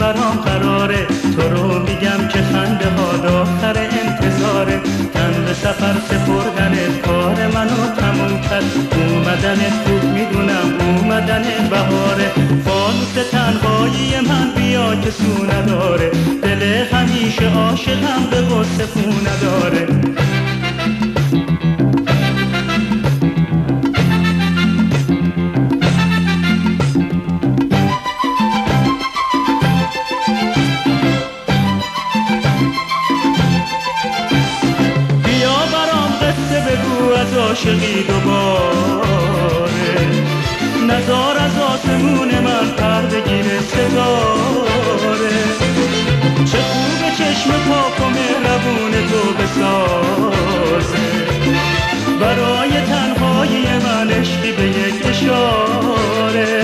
برام قراره، تو رو میگم که خنده ها آخر انتظاره. تن به سفر سپردنت کار منو تموم کرد، اومدنت خوب میدونم اومدن بهاره. فانوس تنهایی من بیا که سو نداره، دل همیشه عاشقم به غصه خو نداره. از عاشقی دوباره، نزار از آسمون من پر بگیره ستاره. چه خوب چشم پاک و مهربون تو بسازه، برای تنهایی من عشقی به یک اشاره.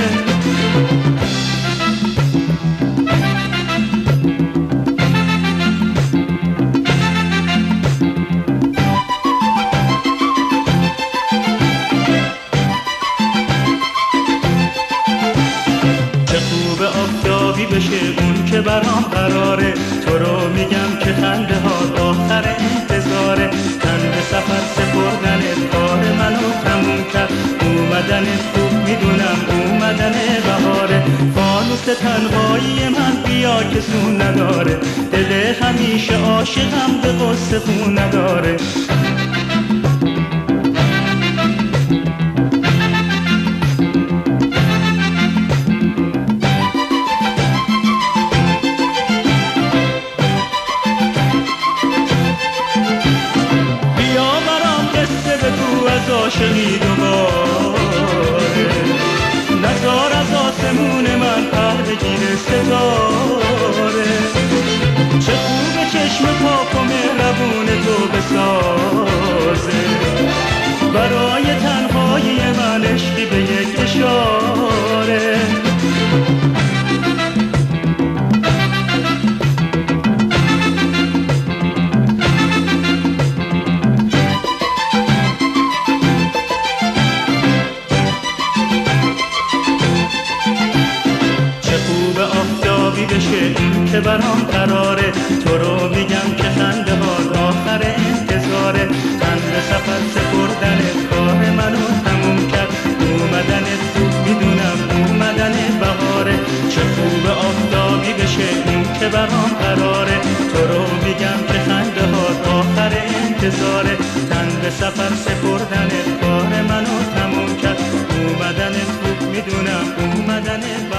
بشه اون که برام قراره، تو رو میگم که خنده ها آخر انتظاره. تن به سفر سپردنت کار منو تموم کرد، اومدن خوب میدونم اومدن بهاره. فانوس تنهایی من بیا که سو نداره، دل همیشه عاشقم به غصه خو نداره. عاشقی دوباره، نزار از آسمون من پر بگیره ستاره. چه خوب چشم پاک و مهربون تو بسازه، برای تنهایی من عشقی به یک اشاره. بشه این که برام قراره، تو رو میگم که خنده ها آخر انتظاره. تن به سفر سپردنت کار منو تموم کرد، اومدن خوب میدونم اومدن بهاره. چه خوب آفتابی بشه این که برام قراره، تو رو میگم که خنده ها آخر انتظاره. تن به سفر سپردنت کار منو تموم کرد، اومدن خوب میدونم اومدن بهاره.